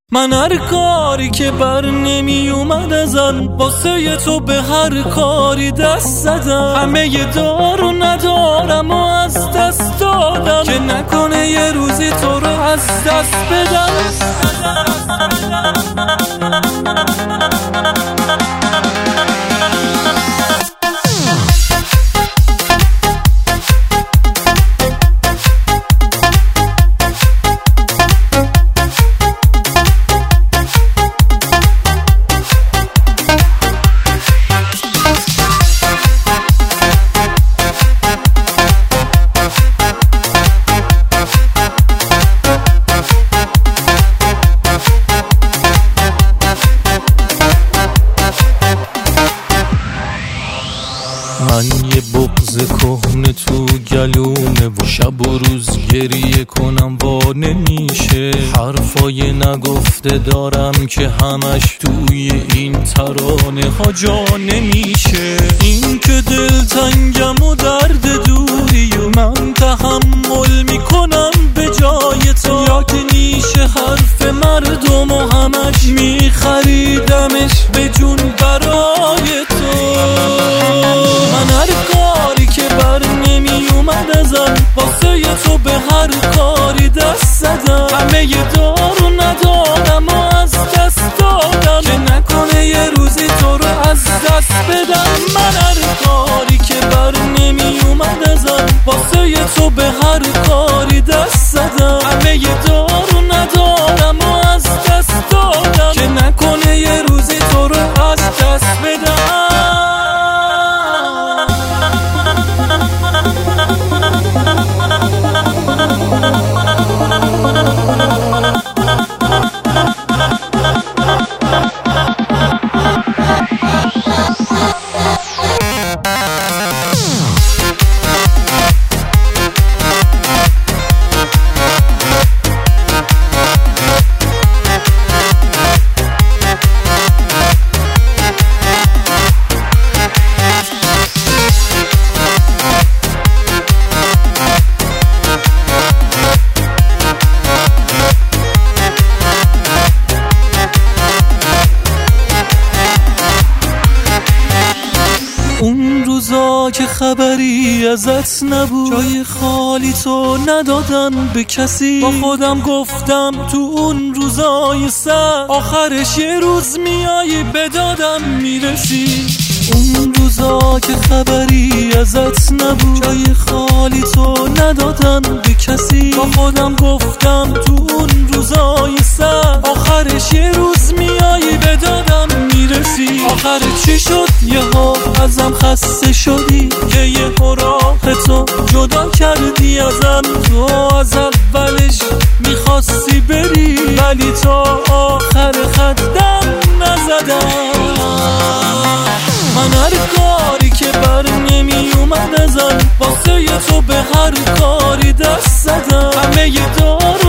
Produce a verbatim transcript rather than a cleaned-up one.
من هر کاری که بر نمی اومد ازم واسه تو به هر کاری دست زدم. همه ی دارو ندارم و از دست دادم که نکنه یه روزی تو رو از دست بدم. من یه بغض کهنه تو گلومه و شب و روز گریه کنم وا نمیشه. حرفای نگفته دارم که همش توی این ترانه ها جا نمیشه. این که دلتنگم و درد دوری و من تحمل میکنم به جای تو، یا که نیشه حرف مردم و همش میخریدمش به جون برای تو. من هر کاری که بر نمی اومد ازم واسه تو به هر کاری دست زدم. همه ی دارو ندارم و از دست دادم که نکنه یه روزی تو رو از دست بدم. من هر کاری که بر نمی اومد ازم واسه تو به هر کاری دست زدم. همه ی دارو ندارم و از دست دادم که نکنه یه روزی تو رو از دست بدم. اون روزا که خبری ازت نبود، جای خالی تو ندادم به کسی. با خودم گفتم تو اون روزای سر آخرش یه روز میایی به دادم میرسی. اون روزا که خبری ازت نبود، جای خالی تو ندادم به کسی. با خودم گفتم تو اون روزای سر آخرش یه روز میایی به دادم میرسی. آخر چی شد یه ها ازم خسته شدی که یه راه تو جدا کردی ازم. تو از اولش میخواستی بری ولی تا آخر خطم نزدم. من هر کاری که بر نمی اومد ازم واسه تو به هر کاری دست زدم. همه ی دارو